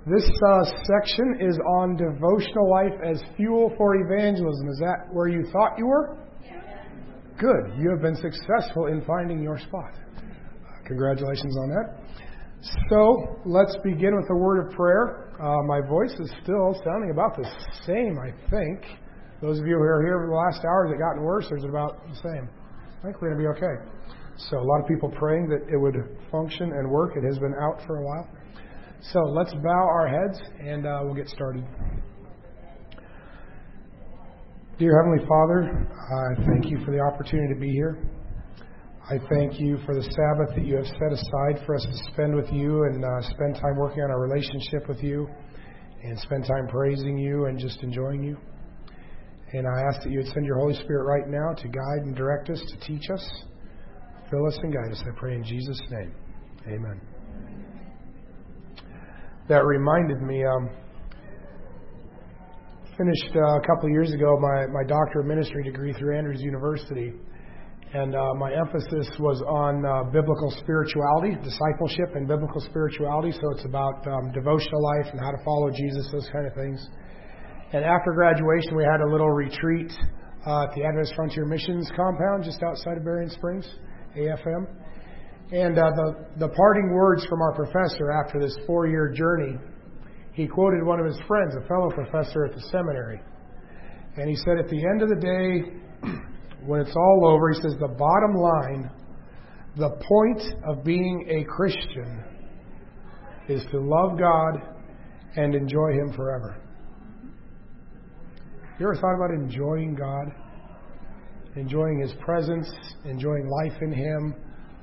This section is on devotional life as fuel for evangelism. Is that where you thought you were? Good. You have been successful in finding your spot. Congratulations on that. So, let's begin with a word of prayer. My voice is still sounding about the same, I think. Those of you who are here for the last hour, has it gotten worse or is it about the same? I think we're going to be okay. So, a lot of people praying that it would function and work. It has been out for a while. So, let's bow our heads and we'll get started. Dear Heavenly Father, I thank you for the opportunity to be here. I thank you for the Sabbath that you have set aside for us to spend with you and spend time working on our relationship with you and spend time praising you and just enjoying you. And I ask that you would send your Holy Spirit right now to guide and direct us, to teach us, fill us and guide us. I pray in Jesus' name. Amen. That reminded me, finished a couple of years ago my Doctor of Ministry degree through Andrews University. And my emphasis was on biblical spirituality, discipleship and biblical spirituality. So it's about devotional life and how to follow Jesus, those kind of things. And after graduation, we had a little retreat at the Adventist Frontier Missions compound just outside of Berrien Springs, AFM. And the parting words from our professor after this 4-year journey, he quoted one of his friends, a fellow professor at the seminary. And he said, at the end of the day, when it's all over, he says, the bottom line, the point of being a Christian is to love God and enjoy Him forever. You ever thought about enjoying God? Enjoying His presence, enjoying life in Him?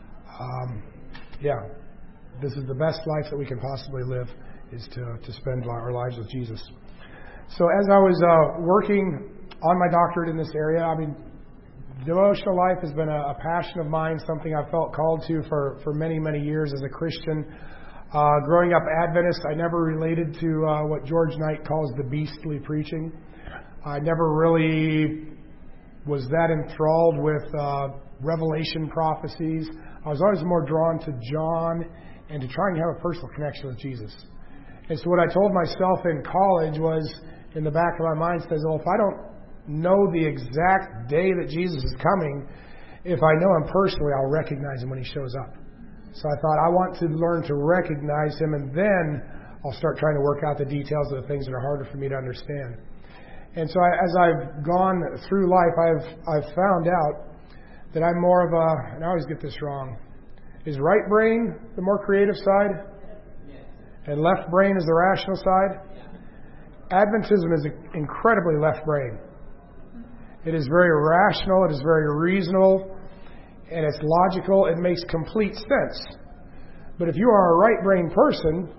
This is the best life that we can possibly live, is to spend our lives with Jesus. So as I was working on my doctorate in this area, devotional life has been a passion of mine, something I felt called to for many, many years as a Christian. Growing up Adventist, I never related to what George Knight calls the beastly preaching. I never really was that enthralled with Revelation prophecies. I was always more drawn to John and to trying to have a personal connection with Jesus. And so what I told myself in college was, in the back of my mind, says, well, if I don't know the exact day that Jesus is coming, if I know Him personally, I'll recognize Him when He shows up. So I thought, I want to learn to recognize Him, and then I'll start trying to work out the details of the things that are harder for me to understand. And so as I've gone through life, I've found out that I'm more of a, and I always get this wrong, is right brain the more creative side? And left brain is the rational side? Adventism is incredibly left brain. It is very rational, it is very reasonable, and it's logical. It makes complete sense. But if you are a right brain person,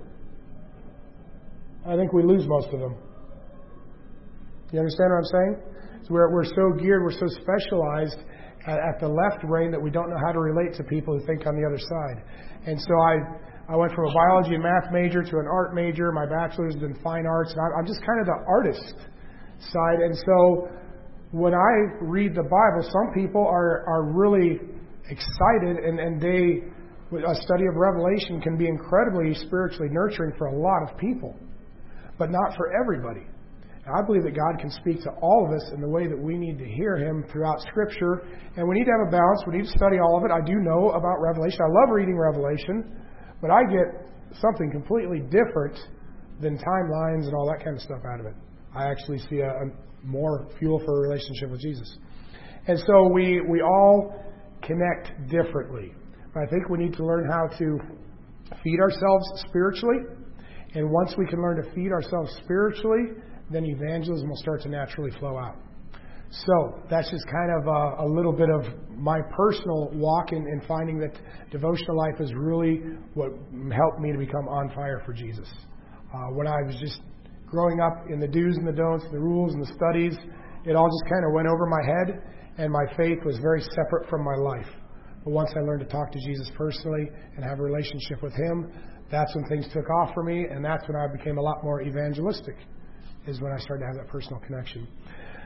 I think we lose most of them. You understand what I'm saying? So we're so geared, we're so specialized at the left brain that we don't know how to relate to people who think on the other side. And so I went from a biology and math major to an art major. My bachelor's is in fine arts, and I'm just kind of the artist side. And so when I read the Bible, some people are really excited, and a study of Revelation can be incredibly spiritually nurturing for a lot of people, but not for everybody. And I believe that God can speak to all of us in the way that we need to hear Him throughout Scripture, and we need to have a balance. We need to study all of it. I do know about Revelation. I love reading Revelation, but I get something completely different than timelines and all that kind of stuff out of it. I actually see a more fuel for a relationship with Jesus. And so we all connect differently. But I think we need to learn how to feed ourselves spiritually. And once we can learn to feed ourselves spiritually, then evangelism will start to naturally flow out. So that's just kind of a little bit of my personal walk in finding that devotional life is really what helped me to become on fire for Jesus. When I was just growing up in the do's and the don'ts, the rules and the studies, it all just kind of went over my head, and my faith was very separate from my life. But once I learned to talk to Jesus personally and have a relationship with Him, that's when things took off for me, and that's when I became a lot more evangelistic, is when I started to have that personal connection.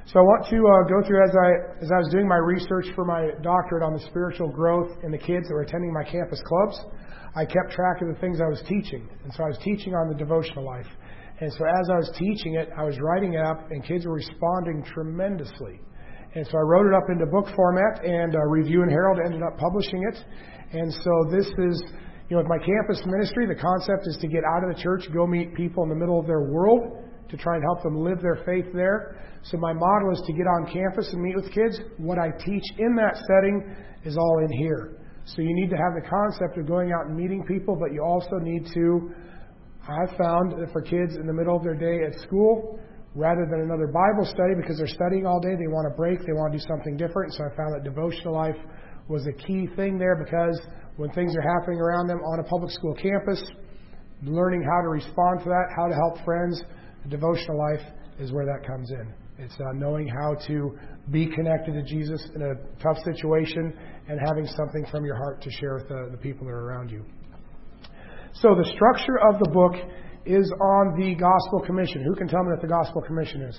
So I want to go through, as I was doing my research for my doctorate on the spiritual growth in the kids that were attending my campus clubs, I kept track of the things I was teaching. And so I was teaching on the devotional life. And so as I was teaching it, I was writing it up, and kids were responding tremendously. And so I wrote it up into book format, and Review and Herald ended up publishing it. And so this is, with my campus ministry, the concept is to get out of the church, go meet people in the middle of their world, to try and help them live their faith there. So my model is to get on campus and meet with kids. What I teach in that setting is all in here. So you need to have the concept of going out and meeting people, but you also need to, I've found that for kids in the middle of their day at school, rather than another Bible study, because they're studying all day, they want to break, they want to do something different. So I found that devotional life was a key thing there, because when things are happening around them on a public school campus, learning how to respond to that, how to help friends, the devotional life is where that comes in. It's knowing how to be connected to Jesus in a tough situation and having something from your heart to share with the people that are around you. So the structure of the book is on the Gospel Commission. Who can tell me what the Gospel Commission is?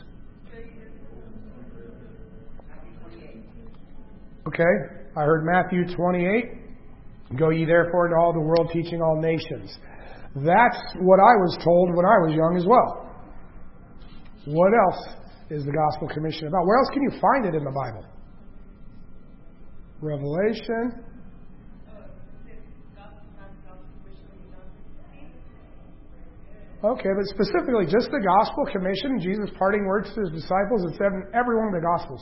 Okay, I heard Matthew 28. Go ye therefore into all the world, teaching all nations. That's what I was told when I was young as well. What else is the Gospel Commission about? Where else can you find it in the Bible? Revelation. Okay, but specifically just the Gospel Commission, Jesus' parting words to His disciples, it's in every one of the Gospels.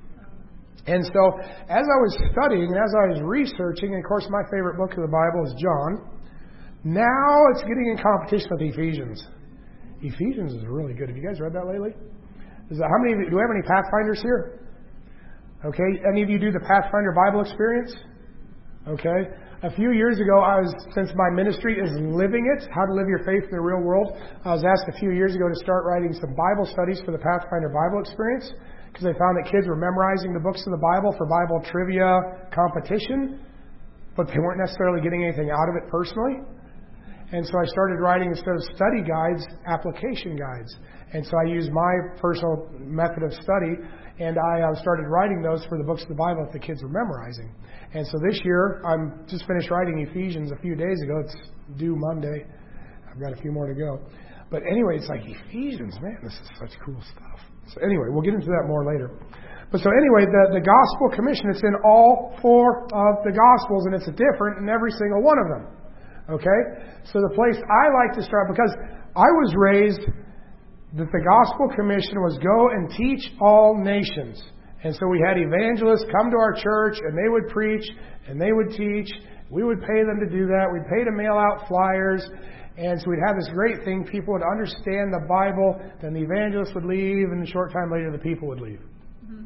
And so, as I was studying and as I was researching, and of course my favorite book of the Bible is John, now it's getting in competition with Ephesians. Ephesians is really good. Have you guys read that lately? How many of you, do we have any Pathfinders here? Okay, any of you do the Pathfinder Bible experience? Okay. A few years ago, since my ministry is living it, how to live your faith in the real world, I was asked a few years ago to start writing some Bible studies for the Pathfinder Bible experience, because I found that kids were memorizing the books of the Bible for Bible trivia competition, but they weren't necessarily getting anything out of it personally. And so I started writing, instead of study guides, application guides. And so I used my personal method of study, and I started writing those for the books of the Bible that the kids were memorizing. And so this year, I'm just finished writing Ephesians a few days ago. It's due Monday. I've got a few more to go. But anyway, it's like Ephesians, man, this is such cool stuff. So anyway, we'll get into that more later. But so anyway, the Gospel Commission, it's in all four of the Gospels, and it's different in every single one of them. Okay? So the place I like to start, because I was raised that the Gospel Commission was go and teach all nations. And so we had evangelists come to our church, and they would preach, and they would teach. We would pay them to do that. We'd pay to mail out flyers. And so we'd have this great thing. People would understand the Bible. Then the evangelist would leave, and a short time later the people would leave. Mm-hmm.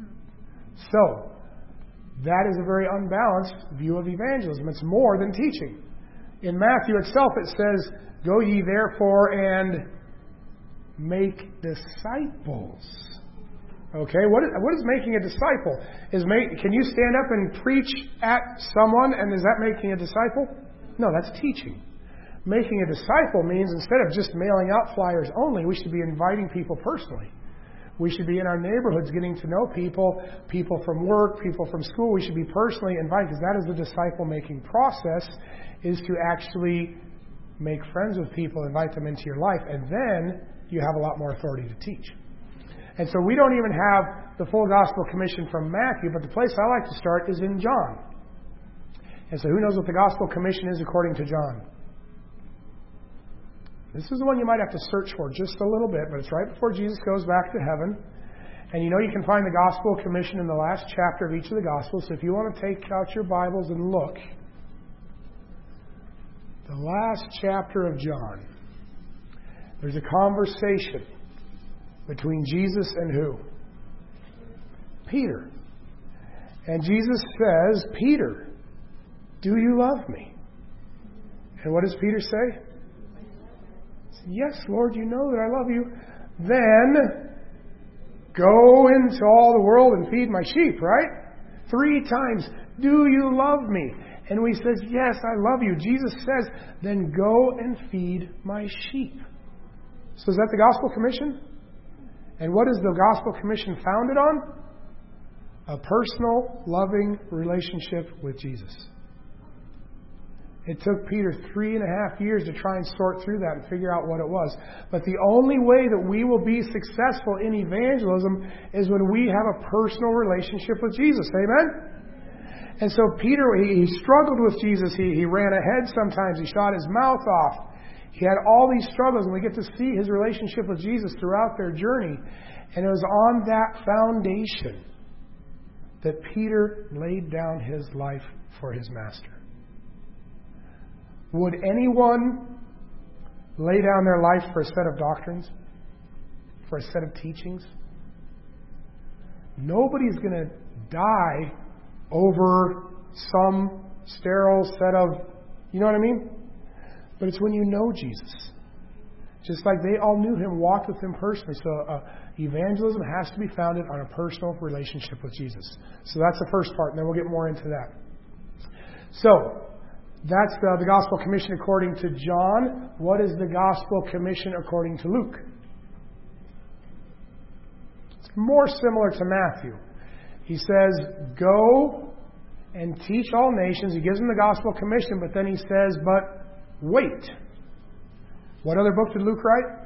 So that is a very unbalanced view of evangelism. It's more than teaching. In Matthew itself, it says, go ye therefore and make disciples. Okay, what is making a disciple? Can you stand up and preach at someone, and is that making a disciple? No, that's teaching. Making a disciple means instead of just mailing out flyers only, we should be inviting people personally. We should be in our neighborhoods getting to know people from work, people from school. We should be personally invited, because that is the disciple-making process, is to actually make friends with people, invite them into your life, and then you have a lot more authority to teach. And so we don't even have the full Gospel Commission from Matthew, but the place I like to start is in John. And so who knows what the Gospel Commission is according to John? This is the one you might have to search for just a little bit, but it's right before Jesus goes back to heaven. And you can find the Gospel Commission in the last chapter of each of the Gospels. So if you want to take out your Bibles and look, the last chapter of John, there's a conversation between Jesus and who? Peter. And Jesus says, Peter, do you love me? And what does Peter say? Yes, Lord, you know that I love you. Then go into all the world and feed my sheep, right? 3 times. Do you love me? And he says, yes, I love you. Jesus says, then go and feed my sheep. So is that the Gospel Commission? And what is the Gospel Commission founded on? A personal, loving relationship with Jesus. It took Peter 3.5 years to try and sort through that and figure out what it was. But the only way that we will be successful in evangelism is when we have a personal relationship with Jesus. Amen? And so Peter, he struggled with Jesus. He ran ahead sometimes. He shot his mouth off. He had all these struggles, and we get to see his relationship with Jesus throughout their journey. And it was on that foundation that Peter laid down his life for his master. Would anyone lay down their life for a set of doctrines? For a set of teachings? Nobody's going to die over some sterile set of, you know what I mean? But it's when you know Jesus. Just like they all knew Him, walked with Him personally. So evangelism has to be founded on a personal relationship with Jesus. So that's the first part, and then we'll get more into that. So, that's the Gospel Commission according to John. What is the Gospel Commission according to Luke? It's more similar to Matthew. He says, go and teach all nations. He gives them the Gospel Commission, but then he says, but wait. What other book did Luke write?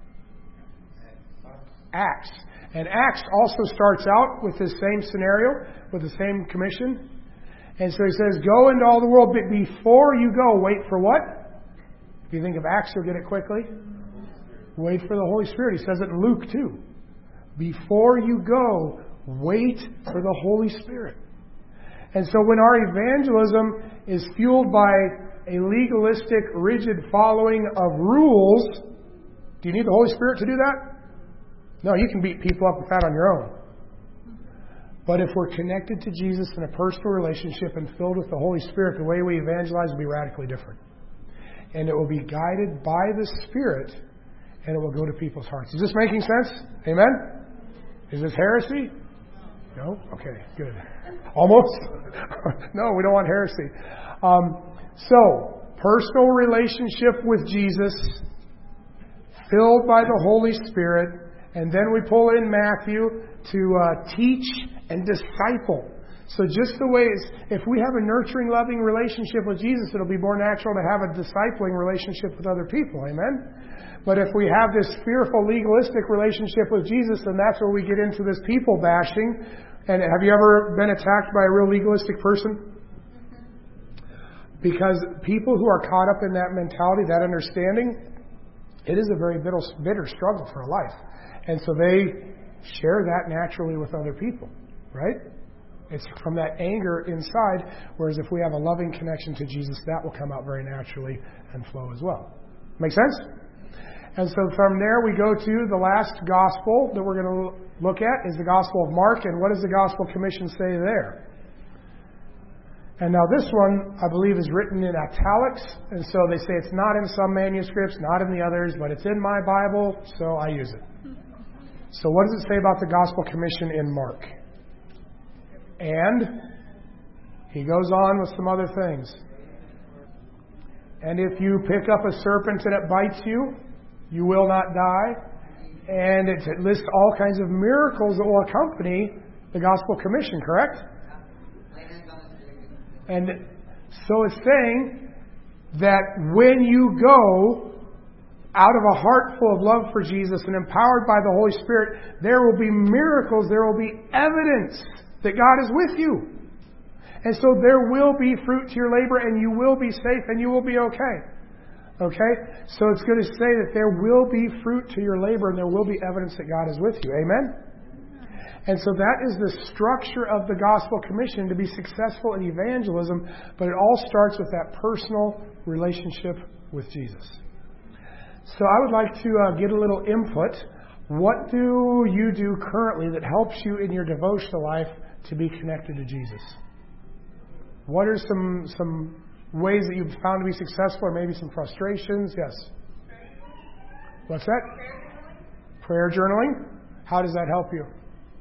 Acts. And Acts also starts out with this same scenario, with the same commission. And so he says, go into all the world, but before you go, wait for what? If you think of Acts, you'll get it quickly. Wait for the Holy Spirit. He says it in Luke too. Before you go, wait for the Holy Spirit. And so when our evangelism is fueled by a legalistic, rigid following of rules, do you need the Holy Spirit to do that? No, you can beat people up with that on your own. But if we're connected to Jesus in a personal relationship and filled with the Holy Spirit, the way we evangelize will be radically different. And it will be guided by the Spirit, and it will go to people's hearts. Is this making sense? Amen? Is this heresy? No? Okay, good. Almost? No, we don't want heresy. So, personal relationship with Jesus, filled by the Holy Spirit, and then we pull in Matthew to teach and disciple. So just the way if we have a nurturing, loving relationship with Jesus, it'll be more natural to have a discipling relationship with other people. Amen? But if we have this fearful, legalistic relationship with Jesus, then that's where we get into this people bashing. And have you ever been attacked by a real legalistic person? Because people who are caught up in that mentality, that understanding, it is a very bitter struggle for a life. And so they share that naturally with other people, right? It's from that anger inside, whereas if we have a loving connection to Jesus, that will come out very naturally and flow as well. Make sense? And so from there we go to the last gospel that we're going to look at is the Gospel of Mark. And what does the Gospel Commission say there? And now this one, I believe, is written in italics. And so they say it's not in some manuscripts, not in the others, but it's in my Bible, so I use it. So what does it say about the Gospel Commission in Mark? And he goes on with some other things. And if you pick up a serpent and it bites you, you will not die. And it lists all kinds of miracles that will accompany the Gospel Commission, correct? And so it's saying that when you go out of a heart full of love for Jesus and empowered by the Holy Spirit, there will be miracles, there will be evidence that God is with you. And so there will be fruit to your labor, and you will be safe, and you will be okay. Okay? So it's going to say that there will be fruit to your labor, and there will be evidence that God is with you. Amen? And so that is the structure of the Gospel Commission to be successful in evangelism, but it all starts with that personal relationship with Jesus. So I would like to get a little input. What do you do currently that helps you in your devotional life to be connected to Jesus? What are some ways that you've found to be successful, or maybe some frustrations? Yes. What's that? Prayer journaling. How does that help you?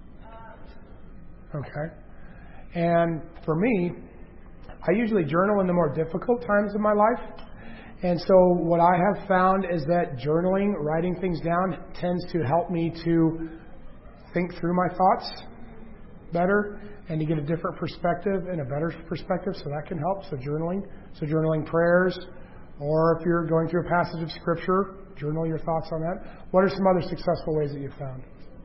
Okay. And for me, I usually journal in the more difficult times of my life. And so what I have found is that journaling, writing things down, tends to help me to think through my thoughts better and to get a different perspective and a better perspective, so that can help. So journaling prayers, or if you're going through a passage of Scripture, journal your thoughts on that. What are some other successful ways that you've found?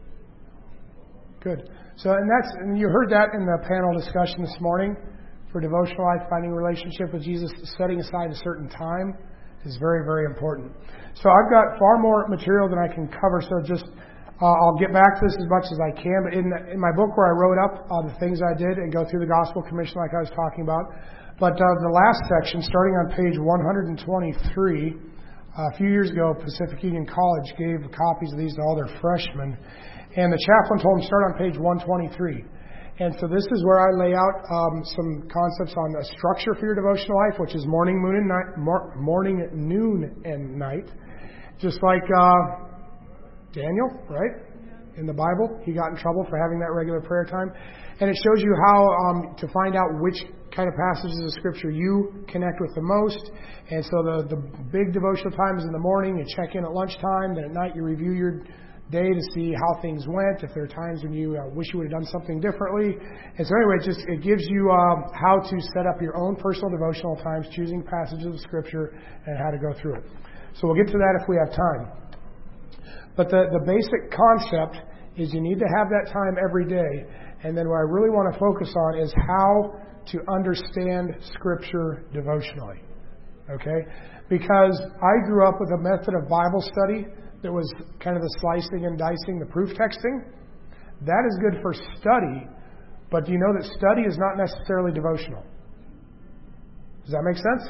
Good. So, and you heard that in the panel discussion this morning. For devotional life, finding a relationship with Jesus, setting aside a certain time is very, very important. So I've got far more material than I can cover, so just I'll get back to this as much as I can. But in my book where I wrote up the things I did and go through the Gospel Commission like I was talking about, but the last section, starting on page 123, a few years ago, Pacific Union College gave copies of these to all their freshmen, and the chaplain told them start on page 123. And so this is where I lay out some concepts on a structure for your devotional life, which is morning, noon, and night. Just like Daniel, right? In the Bible, he got in trouble for having that regular prayer time. And it shows you how to find out which kind of passages of Scripture you connect with the most. And so the big devotional time is in the morning. You check in at lunchtime. Then at night you review your day to see how things went, if there are times when you wish you would have done something differently. And so anyway, it gives you how to set up your own personal devotional times, choosing passages of Scripture, and how to go through it. So we'll get to that if we have time. But the basic concept is you need to have that time every day. And then what I really want to focus on is how to understand Scripture devotionally. Okay? Because I grew up with a method of Bible study that was kind of the slicing and dicing, the proof texting. That is good for study, but do you know that study is not necessarily devotional? Does that make sense?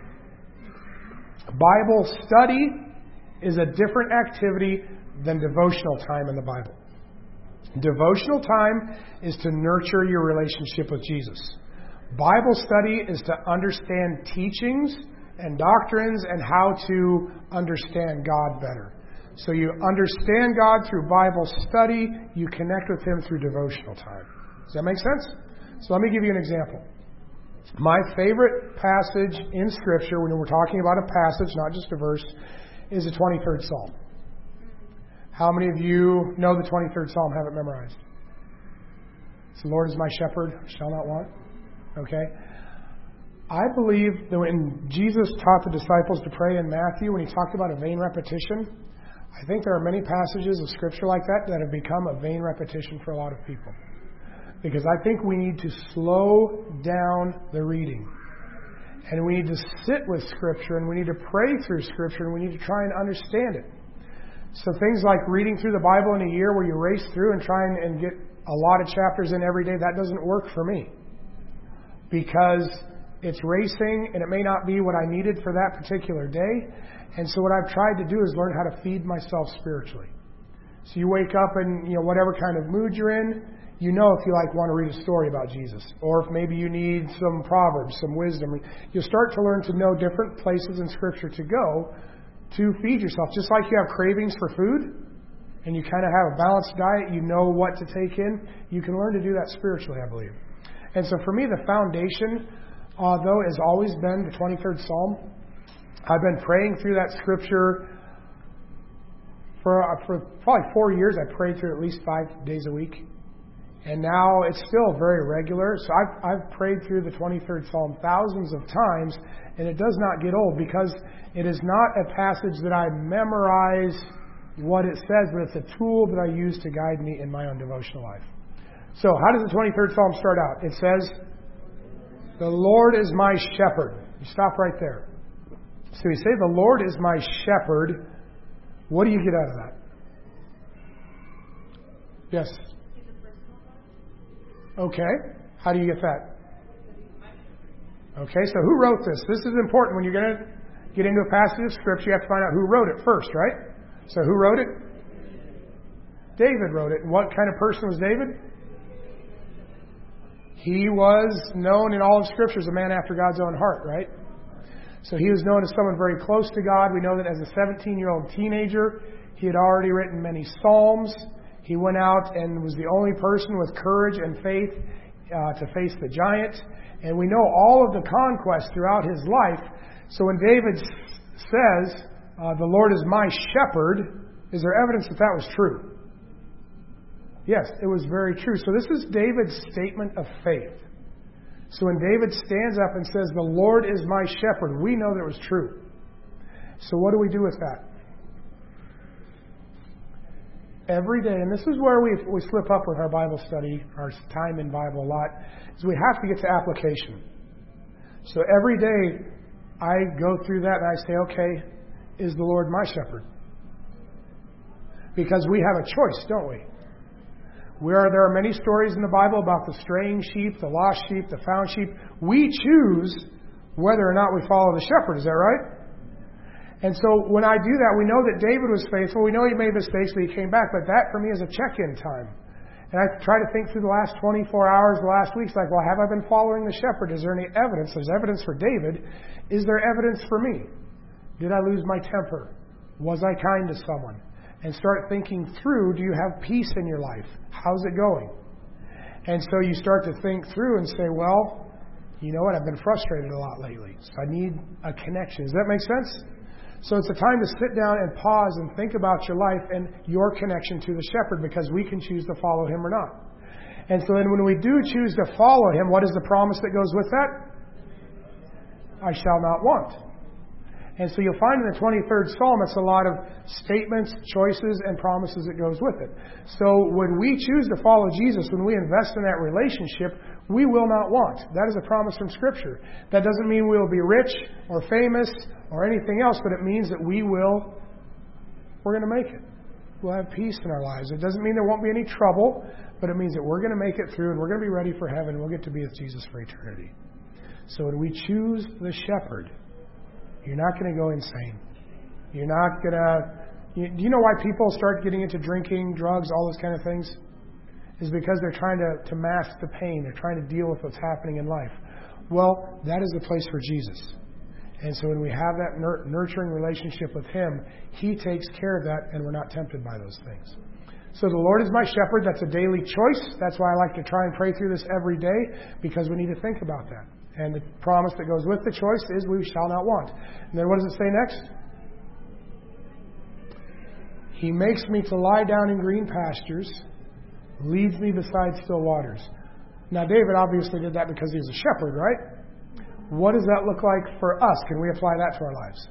Bible study is a different activity than devotional time in the Bible. Devotional time is to nurture your relationship with Jesus. Bible study is to understand teachings and doctrines and how to understand God better. So you understand God through Bible study, you connect with Him through devotional time. Does that make sense? So let me give you an example. My favorite passage in Scripture, when we're talking about a passage, not just a verse, is the 23rd Psalm. How many of you know the 23rd Psalm, have it memorized? It's the Lord is my shepherd, I shall not want. Okay? I believe that when Jesus taught the disciples to pray in Matthew, when He talked about a vain repetition, I think there are many passages of Scripture like that have become a vain repetition for a lot of people. Because I think we need to slow down the reading. And we need to sit with Scripture, and we need to pray through Scripture, and we need to try and understand it. So things like reading through the Bible in a year where you race through and try and get a lot of chapters in every day, that doesn't work for me. Because it's racing, and it may not be what I needed for that particular day. And so what I've tried to do is learn how to feed myself spiritually. So you wake up and, whatever kind of mood you're in, if you want to read a story about Jesus. Or if maybe you need some proverbs, some wisdom. You'll start to learn to know different places in Scripture to go to feed yourself. Just like you have cravings for food, and you kind of have a balanced diet, you know what to take in, you can learn to do that spiritually, I believe. And so for me, the foundation, though, has always been the 23rd Psalm. I've been praying through that Scripture for probably 4 years. I prayed through at least 5 days a week. And now it's still very regular. So I've prayed through the 23rd Psalm thousands of times, and it does not get old because it is not a passage that I memorize what it says, but it's a tool that I use to guide me in my own devotional life. So how does the 23rd Psalm start out? It says, "The Lord is my shepherd." You stop right there. So you say, "The Lord is my shepherd." What do you get out of that? Yes? Okay. How do you get that? Okay, so who wrote this? This is important. When you're going to get into a passage of Scripture, you have to find out who wrote it first, right? So who wrote it? David wrote it. And what kind of person was David? He was known in all of Scripture as a man after God's own heart, right? So he was known as someone very close to God. We know that as a 17-year-old teenager, he had already written many psalms. He went out and was the only person with courage and faith to face the giant. And we know all of the conquests throughout his life. So when David says, the Lord is my shepherd, is there evidence that that was true? Yes, it was very true. So this is David's statement of faith. So when David stands up and says, the Lord is my shepherd, we know that it was true. So what do we do with that? Every day, and this is where we slip up with our Bible study, our time in Bible a lot, is we have to get to application. So every day I go through that and I say, okay, is the Lord my shepherd? Because we have a choice, don't we? There are many stories in the Bible about the straying sheep, the lost sheep, the found sheep. We choose whether or not we follow the shepherd. Is that right? And so when I do that, we know that David was faithful. We know he made mistakes, but he came back. But that for me is a check-in time. And I try to think through the last 24 hours, the last weeks, like, well, have I been following the shepherd? Is there any evidence? There's evidence for David. Is there evidence for me? Did I lose my temper? Was I kind to someone? And start thinking through, do you have peace in your life? How's it going? And so you start to think through and say, well, you know what? I've been frustrated a lot lately. So I need a connection. Does that make sense? So it's a time to sit down and pause and think about your life and your connection to the shepherd, because we can choose to follow him or not. And so then when we do choose to follow him, what is the promise that goes with that? I shall not want. And so you'll find in the 23rd Psalm, it's a lot of statements, choices, and promises that goes with it. So when we choose to follow Jesus, when we invest in that relationship, we will not want. That is a promise from Scripture. That doesn't mean we will be rich or famous or anything else, but it means that we're going to make it. We'll have peace in our lives. It doesn't mean there won't be any trouble, but it means that we're going to make it through and we're going to be ready for heaven. We'll get to be with Jesus for eternity. So when we choose the shepherd, you're not going to go insane. You're not going to... Do you know why people start getting into drinking, drugs, all those kind of things? Is because they're trying to mask the pain. They're trying to deal with what's happening in life. Well, that is the place for Jesus. And so when we have that nurturing relationship with him, he takes care of that, and we're not tempted by those things. So the Lord is my shepherd. That's a daily choice. That's why I like to try and pray through this every day, because we need to think about that. And the promise that goes with the choice is we shall not want. And then what does it say next? He makes me to lie down in green pastures, leads me beside still waters. Now, David obviously did that because he was a shepherd, right? What does that look like for us? Can we apply that to our lives?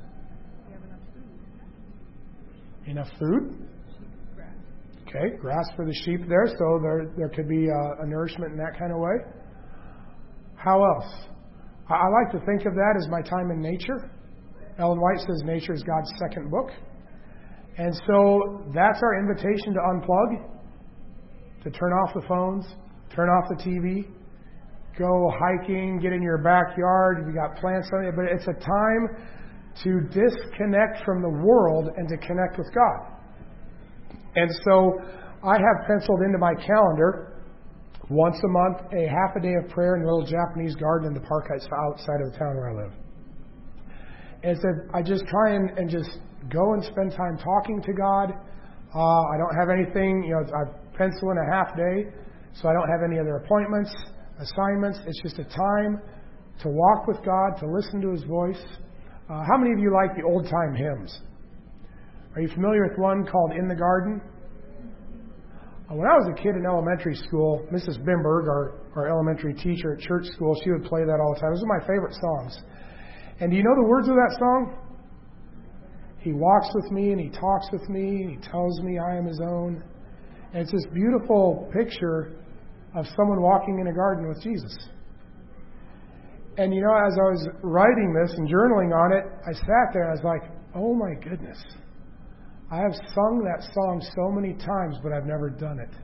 Enough food? Okay, grass for the sheep there, so there could be a nourishment in that kind of way. How else? I like to think of that as my time in nature. Ellen White says nature is God's second book. And so that's our invitation to unplug, to turn off the phones, turn off the TV, go hiking, get in your backyard. If you got plants on it, but it's a time to disconnect from the world and to connect with God. And so I have penciled into my calendar once a month, a half a day of prayer in a little Japanese garden in the park outside of the town where I live. And so I just try and just go and spend time talking to God. I don't have anything, I pencil in a half day, so I don't have any other appointments, assignments. It's just a time to walk with God, to listen to his voice. How many of you like the old time hymns? Are you familiar with one called In the Garden? When I was a kid in elementary school, Mrs. Bimberg, our elementary teacher at church school, she would play that all the time. Those are my favorite songs. And do you know the words of that song? He walks with me and he talks with me and he tells me I am his own. And it's this beautiful picture of someone walking in a garden with Jesus. And as I was writing this and journaling on it, I sat there and I was like, oh my goodness. I have sung that song so many times, but I've never done it.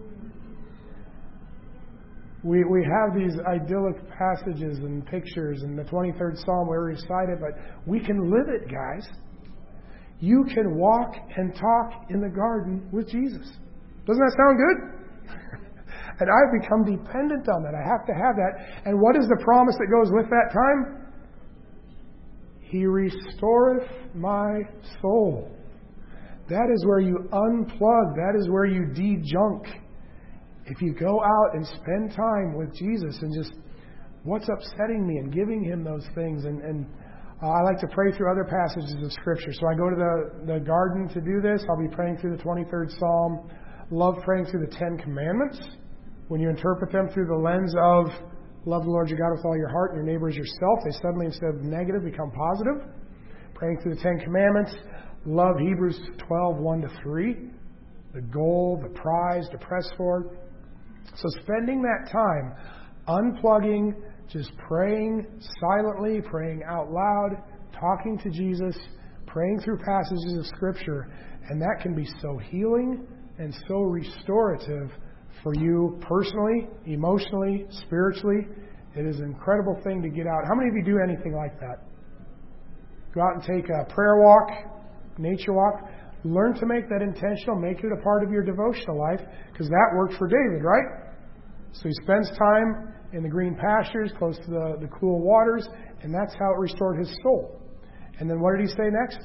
We have these idyllic passages and pictures, and the 23rd Psalm we recite it, but we can live it, guys. You can walk and talk in the garden with Jesus. Doesn't that sound good? And I've become dependent on that. I have to have that. And what is the promise that goes with that time? He restoreth my soul. That is where you unplug. That is where you de-junk. If you go out and spend time with Jesus and just what's upsetting me and giving him those things. And I like to pray through other passages of Scripture. So I go to the garden to do this. I'll be praying through the 23rd Psalm. Love praying through the 10 Commandments. When you interpret them through the lens of love the Lord your God with all your heart and your neighbor as yourself, they suddenly, instead of negative, become positive. Praying through the 10 Commandments. Love Hebrews 12, 1-3. The goal, the prize to press for. So spending that time unplugging, just praying silently, praying out loud, talking to Jesus, praying through passages of Scripture, and that can be so healing and so restorative for you personally, emotionally, spiritually. It is an incredible thing to get out. How many of you do anything like that? Go out and take a prayer walk, nature walk. Learn to make that intentional. Make it a part of your devotional life, because that worked for David, right? So he spends time in the green pastures, close to the cool waters, and that's how it restored his soul. And then what did he say next?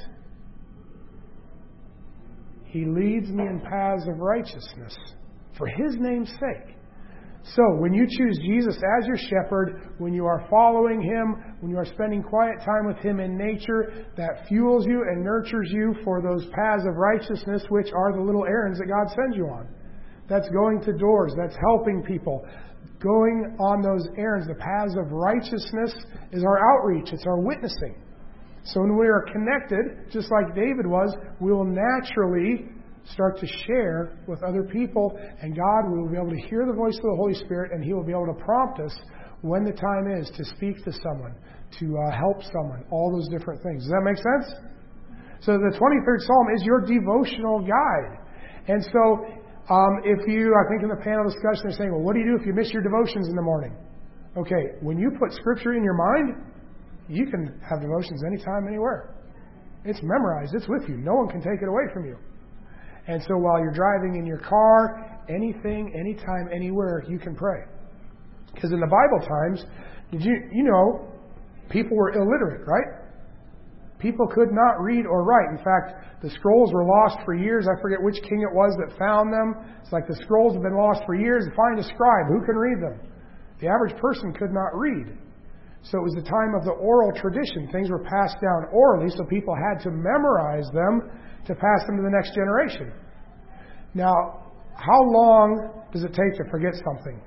He leads me in paths of righteousness for His name's sake. So when you choose Jesus as your shepherd, when you are following Him, when you are spending quiet time with Him in nature, that fuels you and nurtures you for those paths of righteousness, which are the little errands that God sends you on. That's going to doors. That's helping people. Going on those errands, the paths of righteousness, is our outreach. It's our witnessing. So when we are connected, just like David was, we will naturally start to share with other people, and God will be able to hear the voice of the Holy Spirit, and He will be able to prompt us when the time is to speak to someone, to help someone, all those different things. Does that make sense? So the 23rd Psalm is your devotional guide. And so if you, I think in the panel discussion, they're saying, well, what do you do if you miss your devotions in the morning? Okay, when you put Scripture in your mind, you can have devotions anytime, anywhere. It's memorized. It's with you. No one can take it away from you. And so while you're driving in your car, anything, anytime, anywhere, you can pray. Because in the Bible times, you know, people were illiterate, right? People could not read or write. In fact, the scrolls were lost for years. I forget which king it was that found them. It's like the scrolls have been lost for years. Find a scribe. Who can read them? The average person could not read. So it was the time of the oral tradition. Things were passed down orally, so people had to memorize them to pass them to the next generation. Now, how long does it take to forget something?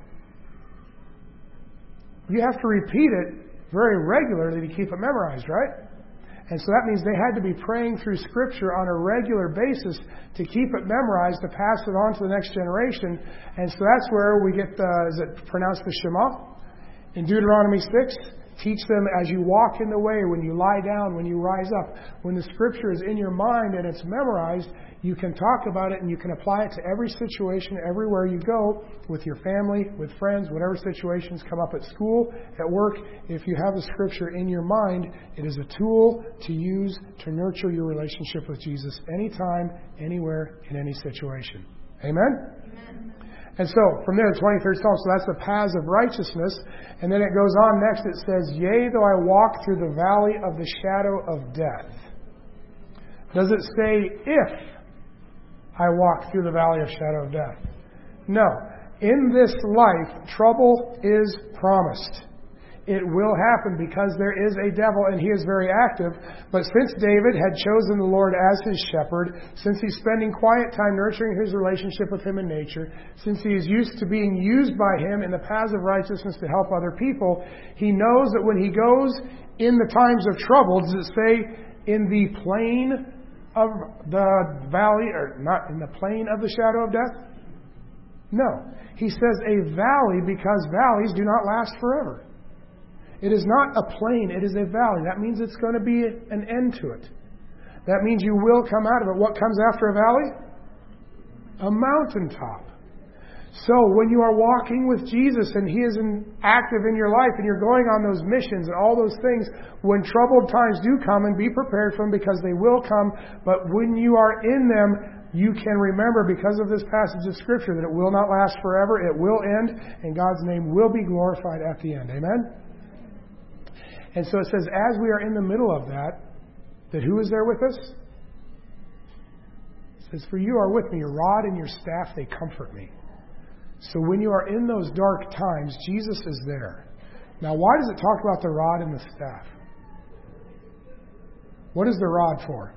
You have to repeat it very regularly to keep it memorized, right? And so that means they had to be praying through Scripture on a regular basis to keep it memorized, to pass it on to the next generation. And so that's where we get is it pronounced the Shema? In Deuteronomy 6, teach them as you walk in the way, when you lie down, when you rise up. When the Scripture is in your mind and it's memorized, you can talk about it and you can apply it to every situation, everywhere you go, with your family, with friends, whatever situations come up at school, at work. If you have the Scripture in your mind, it is a tool to use to nurture your relationship with Jesus anytime, anywhere, in any situation. Amen? Amen. And so, from there, the 23rd Psalm, so that's the paths of righteousness. And then it goes on next, it says, yea, though I walk through the valley of the shadow of death. Does it say, if I walk through the valley of shadow of death? No. In this life, trouble is promised. It will happen because there is a devil and he is very active. But since David had chosen the Lord as his shepherd, since he's spending quiet time nurturing his relationship with Him in nature, since he is used to being used by Him in the paths of righteousness to help other people, he knows that when he goes in the times of trouble, does it say in the plain of the valley, or not in the plain of the shadow of death? No. He says a valley because valleys do not last forever. It is not a plain, it is a valley. That means it's going to be an end to it. That means you will come out of it. What comes after a valley? A mountaintop. So when you are walking with Jesus and He is active in your life and you're going on those missions and all those things, when troubled times do come, and be prepared for them because they will come, but when you are in them, you can remember because of this passage of Scripture that it will not last forever, it will end, and God's name will be glorified at the end. Amen? And so it says, as we are in the middle of that who is there with us? It says, for you are with me, your rod and your staff, they comfort me. So when you are in those dark times, Jesus is there. Now, why does it talk about the rod and the staff? What is the rod for?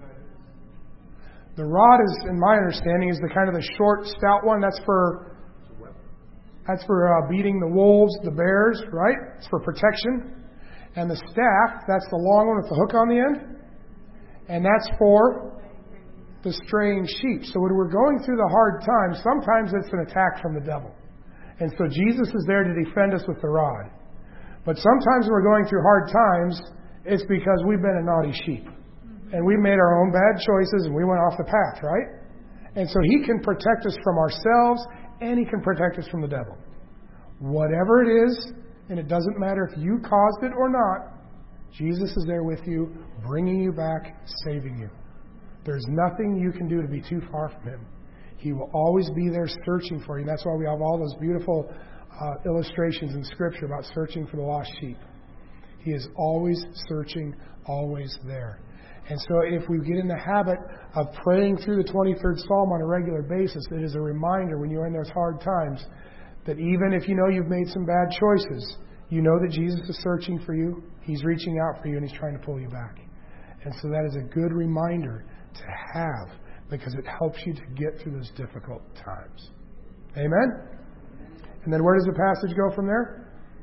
The rod is, in my understanding, is the kind of the short, stout one. That's for beating the wolves, the bears, right? It's for protection. And the staff, that's the long one with the hook on the end. And that's for the straying sheep. So when we're going through the hard times, sometimes it's an attack from the devil. And so Jesus is there to defend us with the rod. But sometimes when we're going through hard times, it's because we've been a naughty sheep. And we made our own bad choices and we went off the path, right? And so He can protect us from ourselves and He can protect us from the devil. Whatever it is, and it doesn't matter if you caused it or not, Jesus is there with you, bringing you back, saving you. There's nothing you can do to be too far from Him. He will always be there searching for you. And that's why we have all those beautiful illustrations in Scripture about searching for the lost sheep. He is always searching, always there. And so if we get in the habit of praying through the 23rd Psalm on a regular basis, it is a reminder when you're in those hard times that even if you know you've made some bad choices, you know that Jesus is searching for you, He's reaching out for you, and He's trying to pull you back. And so that is a good reminder to have, because it helps you to get through those difficult times. Amen? And then where does the passage go from there?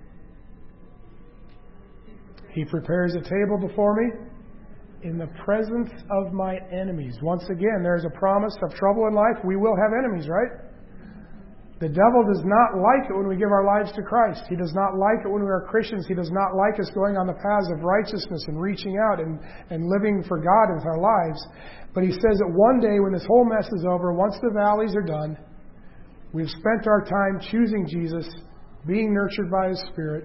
He prepares a table before me in the presence of my enemies. Once again, there's a promise of trouble in life. We will have enemies, right? The devil does not like it when we give our lives to Christ. He does not like it when we are Christians. He does not like us going on the paths of righteousness and reaching out and living for God with our lives. But He says that one day when this whole mess is over, once the valleys are done, we've spent our time choosing Jesus, being nurtured by His Spirit,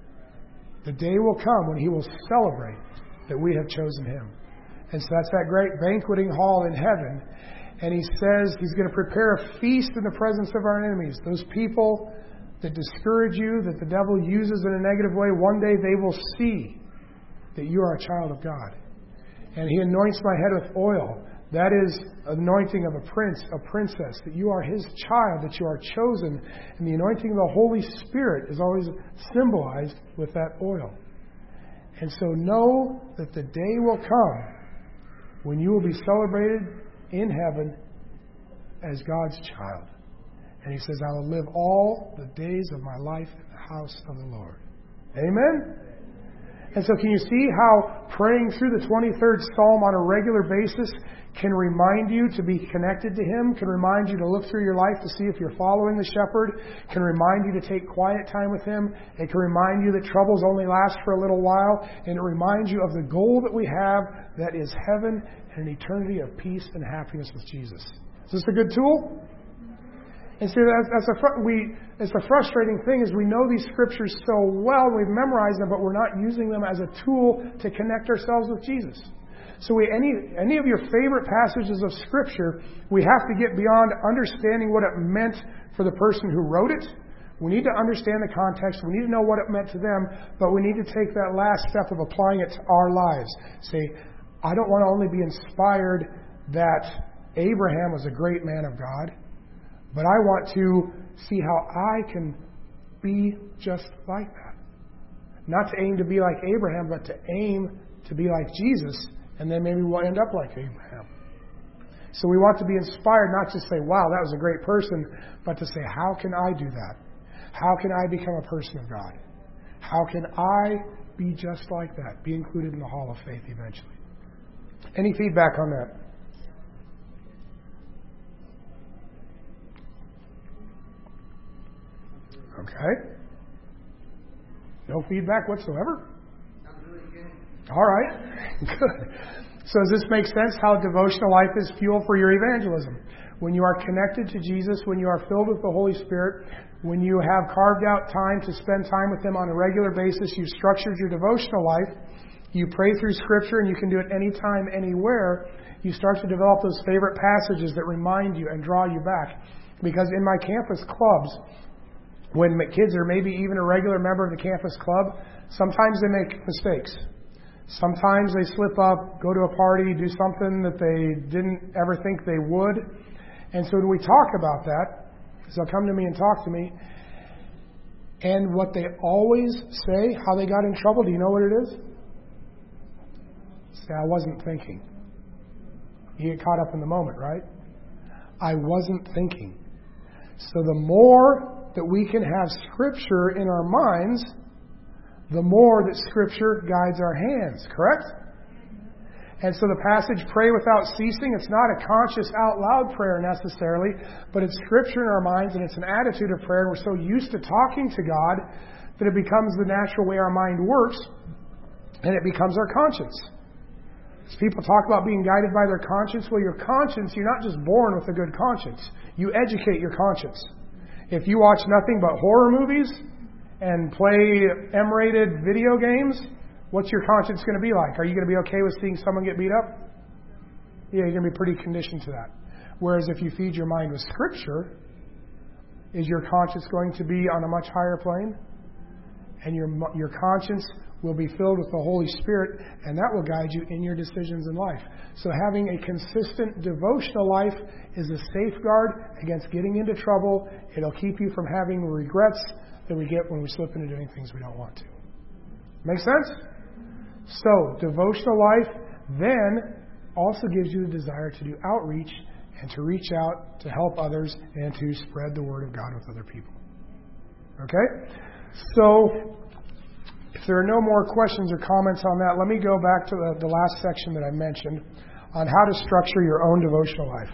the day will come when He will celebrate that we have chosen Him. And so that's that great banqueting hall in heaven. And He says He's going to prepare a feast in the presence of our enemies. Those people that discourage you, that the devil uses in a negative way, one day they will see that you are a child of God. And He anoints my head with oil. That is anointing of a prince, a princess, that you are His child, that you are chosen. And the anointing of the Holy Spirit is always symbolized with that oil. And so know that the day will come when you will be celebrated in heaven as God's child. And He says, I will live all the days of my life in the house of the Lord. Amen? And so can you see how praying through the 23rd Psalm on a regular basis can remind you to be connected to Him, can remind you to look through your life to see if you're following the shepherd, can remind you to take quiet time with Him, it can remind you that troubles only last for a little while, and it reminds you of the goal that we have, that is heaven and an eternity of peace and happiness with Jesus. Is this a good tool? And see, it's a frustrating thing is we know these scriptures so well, we've memorized them, but we're not using them as a tool to connect ourselves with Jesus. So any of your favorite passages of Scripture, we have to get beyond understanding what it meant for the person who wrote it. We need to understand the context. We need to know what it meant to them, but we need to take that last step of applying it to our lives. Say, I don't want to only be inspired that Abraham was a great man of God, but I want to see how I can be just like that. Not to aim to be like Abraham, but to aim to be like Jesus, and then maybe we'll end up like Abraham. So we want to be inspired, not just say, wow, that was a great person, but to say, how can I do that? How can I become a person of God? How can I be just like that? Be included in the Hall of Faith eventually. Any feedback on that? Okay. No feedback whatsoever? All right. Good. So does this make sense how devotional life is fuel for your evangelism? When you are connected to Jesus, when you are filled with the Holy Spirit, when you have carved out time to spend time with Him on a regular basis, you've structured your devotional life, you pray through Scripture, and you can do it anytime, anywhere, you start to develop those favorite passages that remind you and draw you back. Because in my campus clubs, when kids are maybe even a regular member of the campus club, sometimes they make mistakes. Sometimes they slip up, go to a party, do something that they didn't ever think they would. And so we talk about that. So they'll come to me and talk to me. And what they always say, how they got in trouble, do you know what it is? Say, I wasn't thinking. You get caught up in the moment, right? I wasn't thinking. So the more that we can have Scripture in our minds, the more that Scripture guides our hands, correct? And so the passage, pray without ceasing, it's not a conscious out loud prayer necessarily, but it's Scripture in our minds and it's an attitude of prayer. We're so used to talking to God that it becomes the natural way our mind works and it becomes our conscience. As people talk about being guided by their conscience, well, your conscience, you're not just born with a good conscience. You educate your conscience. If you watch nothing but horror movies and play M-rated video games, what's your conscience going to be like? Are you going to be okay with seeing someone get beat up? Yeah, you're going to be pretty conditioned to that. Whereas if you feed your mind with Scripture, is your conscience going to be on a much higher plane? And your conscience will be filled with the Holy Spirit, and that will guide you in your decisions in life. So having a consistent devotional life is a safeguard against getting into trouble. It'll keep you from having regrets that we get when we slip into doing things we don't want to. Make sense? So, devotional life then also gives you the desire to do outreach and to reach out, to help others, and to spread the Word of God with other people. Okay? So, if there are no more questions or comments on that, let me go back to the last section that I mentioned on how to structure your own devotional life.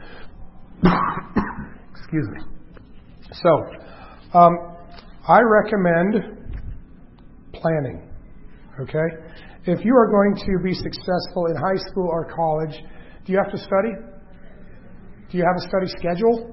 Excuse me. So, I recommend planning. Okay? If you are going to be successful in high school or college, do you have to study? Do you have a study schedule?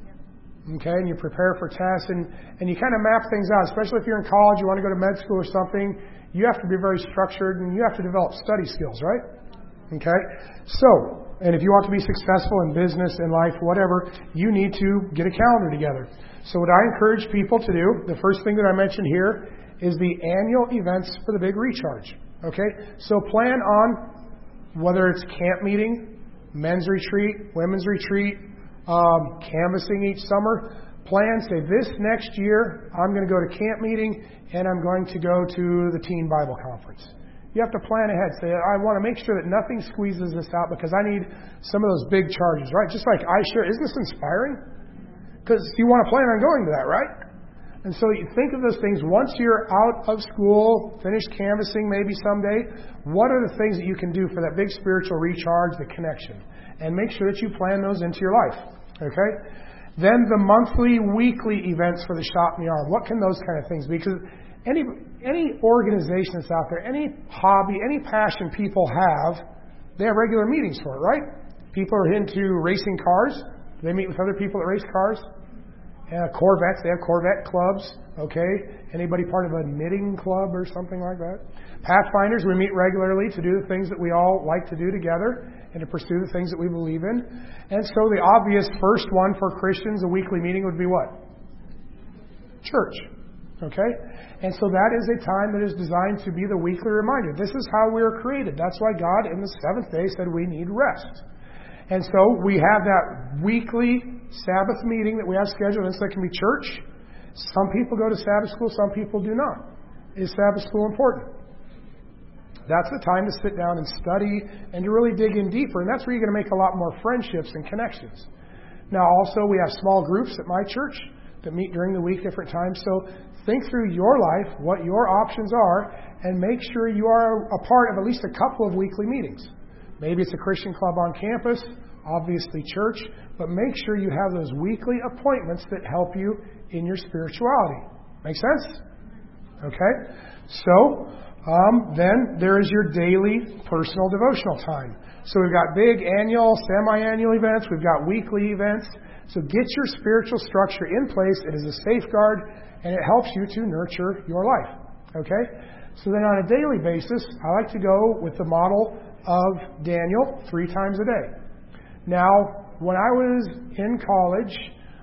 Okay, and you prepare for tests and you kind of map things out, especially if you're in college, you want to go to med school or something, you have to be very structured and you have to develop study skills, right? Okay? So, and if you want to be successful in business, in life, whatever, you need to get a calendar together. So what I encourage people to do, the first thing that I mentioned here is the annual events for the Big Recharge. Okay? So plan on whether it's camp meeting, men's retreat, women's retreat, canvassing each summer. Plan, say, this next year, I'm going to go to camp meeting and I'm going to go to the teen Bible conference. You have to plan ahead. Say, I want to make sure that nothing squeezes this out because I need some of those big charges, right? Just like I share. Isn't this inspiring? Because you want to plan on going to that, right? And so you think of those things. Once you're out of school, finished canvassing maybe someday, what are the things that you can do for that big spiritual recharge, the connection? And make sure that you plan those into your life. Okay? Then the monthly, weekly events for the shop in the arm. What can those kind of things be? Because any organization that's out there, any hobby, any passion people have, they have regular meetings for it, right? People are into racing cars. They meet with other people that race cars. Corvettes, they have Corvette clubs, okay? Anybody part of a knitting club or something like that? Pathfinders, we meet regularly to do the things that we all like to do together and to pursue the things that we believe in. And so the obvious first one for Christians, a weekly meeting would be what? Church, okay? And so that is a time that is designed to be the weekly reminder. This is how we are created. That's why God in the seventh day said we need rest. And so we have that weekly Sabbath meeting that we have scheduled. And so it can be church. Some people go to Sabbath school, some people do not. Is Sabbath school important? That's the time to sit down and study and to really dig in deeper. And that's where you're going to make a lot more friendships and connections. Now also we have small groups at my church that meet during the week, different times. So think through your life, what your options are, and make sure you are a part of at least a couple of weekly meetings. Maybe it's a Christian club on campus, obviously church, but make sure you have those weekly appointments that help you in your spirituality. Make sense? Okay? So, then there is your daily personal devotional time. So we've got big annual, semi-annual events. We've got weekly events. So get your spiritual structure in place. It is a safeguard, and it helps you to nurture your life. Okay? So then on a daily basis, I like to go with the model of Daniel 3 times a day. Now, when I was in college,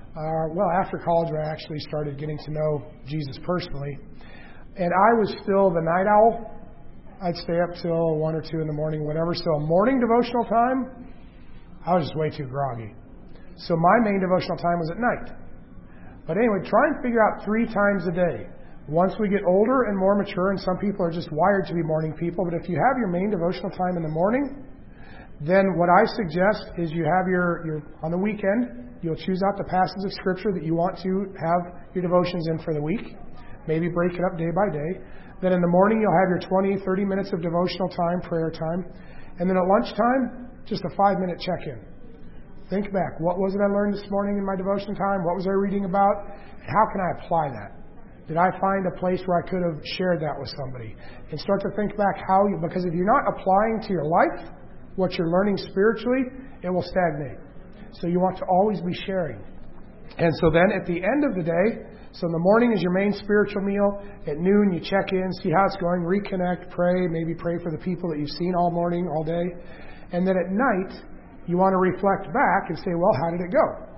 after college, I actually started getting to know Jesus personally, and I was still the night owl. I'd stay up till 1 or 2 in the morning, whatever. So a morning devotional time, I was just way too groggy. So my main devotional time was at night. But anyway, try and figure out 3 times a day. Once we get older and more mature, and some people are just wired to be morning people, but if you have your main devotional time in the morning, then what I suggest is you have your on the weekend, you'll choose out the passages of Scripture that you want to have your devotions in for the week. Maybe break it up day by day. Then in the morning, you'll have your 20, 30 minutes of devotional time, prayer time. And then at lunchtime, just a 5-minute check-in. Think back. What was it I learned this morning in my devotion time? What was I reading about? How can I apply that? Did I find a place where I could have shared that with somebody? And start to think back because if you're not applying to your life what you're learning spiritually, it will stagnate. So you want to always be sharing. And so then at the end of the day, so in the morning is your main spiritual meal. At noon, you check in, see how it's going, reconnect, pray, maybe pray for the people that you've seen all morning, all day. And then at night, you want to reflect back and say, well, how did it go?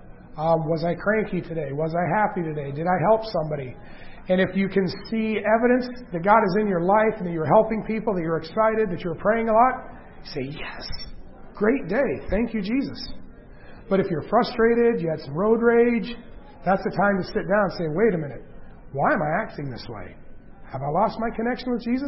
Was I cranky today? Was I happy today? Did I help somebody? And if you can see evidence that God is in your life and that you're helping people, that you're excited, that you're praying a lot, say, yes, great day. Thank you, Jesus. But if you're frustrated, you had some road rage, that's the time to sit down and say, wait a minute, why am I acting this way? Have I lost my connection with Jesus?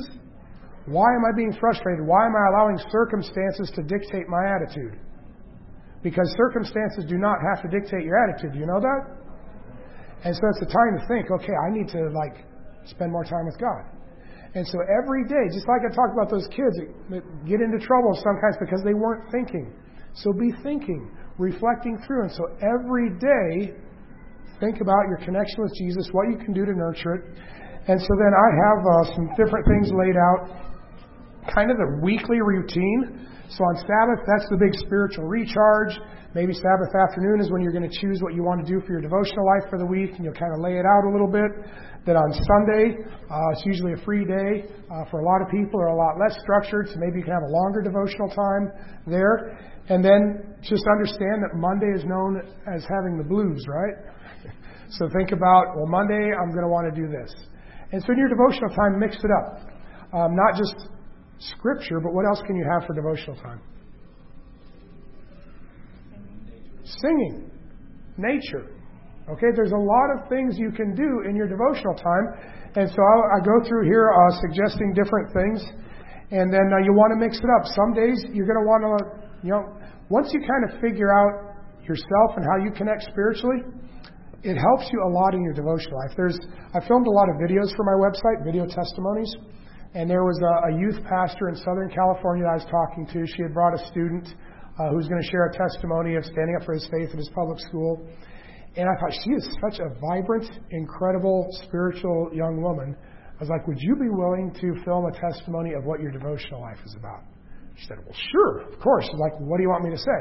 Why am I being frustrated? Why am I allowing circumstances to dictate my attitude? Because circumstances do not have to dictate your attitude. Do you know that? And so it's the time to think, okay, I need to spend more time with God. And so every day, just like I talked about those kids that get into trouble sometimes because they weren't thinking. So be thinking, reflecting through. And so every day, think about your connection with Jesus, what you can do to nurture it. And so then I have some different things laid out, kind of the weekly routine. So on Sabbath, that's the big spiritual recharge. Maybe Sabbath afternoon is when you're going to choose what you want to do for your devotional life for the week, and you'll kind of lay it out a little bit. Then on Sunday, it's usually a free day for a lot of people, or a lot less structured, so maybe you can have a longer devotional time there. And then just understand that Monday is known as having the blues, right? So think about, well, Monday, I'm going to want to do this. And so in your devotional time, mix it up. Not just Scripture, but what else can you have for devotional time? Singing. Nature. Okay, there's a lot of things you can do in your devotional time. And so I go through here suggesting different things. And then you want to mix it up. Some days you're going to want to, once you kind of figure out yourself and how you connect spiritually, it helps you a lot in your devotional life. I filmed a lot of videos for my website, video testimonies. And there was a youth pastor in Southern California that I was talking to. She had brought a student who was going to share a testimony of standing up for his faith in his public school. And I thought, she is such a vibrant, incredible, spiritual young woman. I was like, would you be willing to film a testimony of what your devotional life is about? She said, well, sure, of course. I was like, what do you want me to say?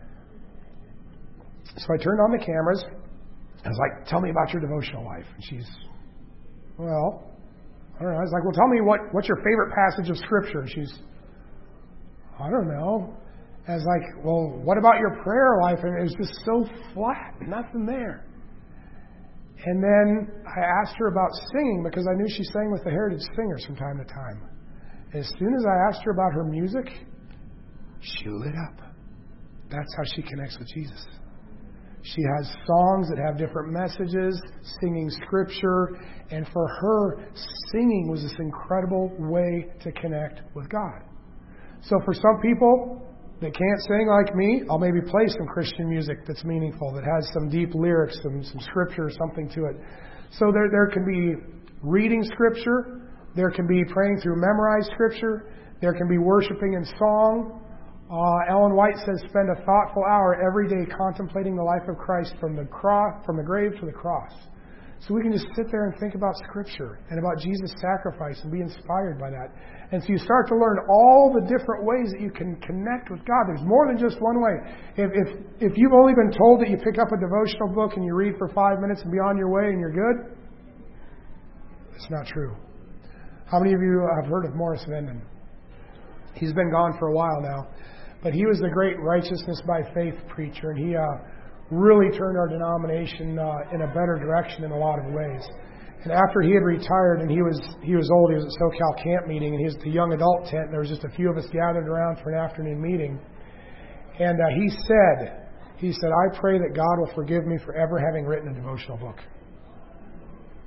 So I turned on the cameras. I was like, tell me about your devotional life. And she's, well, I don't know. I was like, well, tell me what's your favorite passage of Scripture? And she's, I don't know. I was like, well, what about your prayer life? And it was just so flat, nothing there. And then I asked her about singing because I knew she sang with the Heritage Singers from time to time. And as soon as I asked her about her music, she lit up. That's how she connects with Jesus. She has songs that have different messages, singing Scripture, and for her, singing was this incredible way to connect with God. So for some people that can't sing like me, I'll maybe play some Christian music that's meaningful, that has some deep lyrics, some Scripture or something to it. So there can be reading Scripture, there can be praying through memorized Scripture, there can be worshiping in song. Ellen White says, spend a thoughtful hour every day contemplating the life of Christ from the grave to the cross. So we can just sit there and think about Scripture and about Jesus' sacrifice and be inspired by that. And so you start to learn all the different ways that you can connect with God. There's more than just one way. If you've only been told that you pick up a devotional book and you read for 5 minutes and be on your way and you're good, it's not true. How many of you have heard of Morris Venden? He's been gone for a while now. But he was the great righteousness by faith preacher, and he really turned our denomination in a better direction in a lot of ways. And after he had retired, and he was old, he was at SoCal camp meeting, and he was at the young adult tent, and there was just a few of us gathered around for an afternoon meeting. And he said, I pray that God will forgive me for ever having written a devotional book.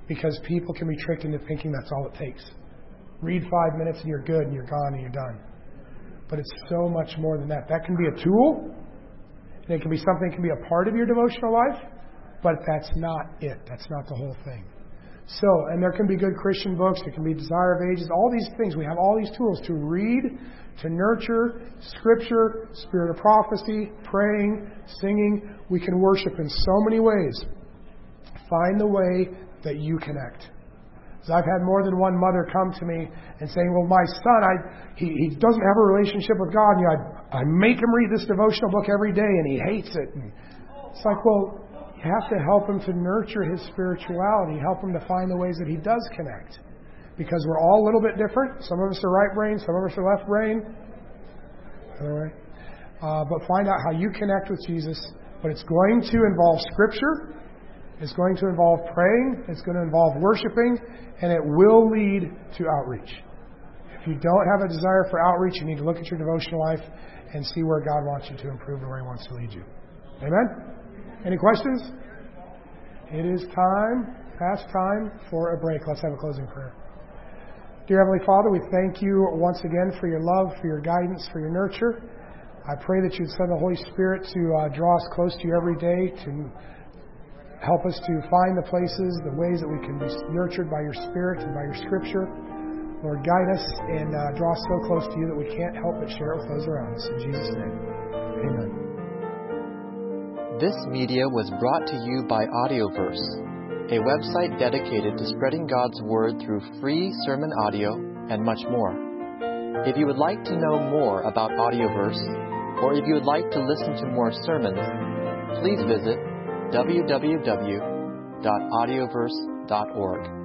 because people can be tricked into thinking that's all it takes. Read 5 minutes and you're good and you're gone and you're done. But it's so much more than that. That can be a tool, and it can be something that can be a part of your devotional life, but that's not it. That's not the whole thing. So, and there can be good Christian books, there can be Desire of Ages, all these things. We have all these tools to read, to nurture, Scripture, Spirit of Prophecy, praying, singing. We can worship in so many ways. Find the way that you connect. So I've had more than one mother come to me and saying, well, my son, he doesn't have a relationship with God. And, I make him read this devotional book every day, and he hates it. And it's like, well, you have to help him to nurture his spirituality, help him to find the ways that he does connect. Because we're all a little bit different. Some of us are right brain, some of us are left brain. All right. But find out how you connect with Jesus. But it's going to involve Scripture. It's going to involve praying. It's going to involve worshiping. And it will lead to outreach. If you don't have a desire for outreach, you need to look at your devotional life and see where God wants you to improve and where He wants to lead you. Amen? Any questions? It is past time for a break. Let's have a closing prayer. Dear Heavenly Father, we thank you once again for your love, for your guidance, for your nurture. I pray that you'd send the Holy Spirit to draw us close to you every day, to help us to find the places, the ways that we can be nurtured by your Spirit and by your Scripture. Lord, guide us and draw us so close to you that we can't help but share it with those around us. In Jesus' name, amen. This media was brought to you by Audioverse, a website dedicated to spreading God's Word through free sermon audio and much more. If you would like to know more about Audioverse, or if you would like to listen to more sermons, please visit www.audioverse.org.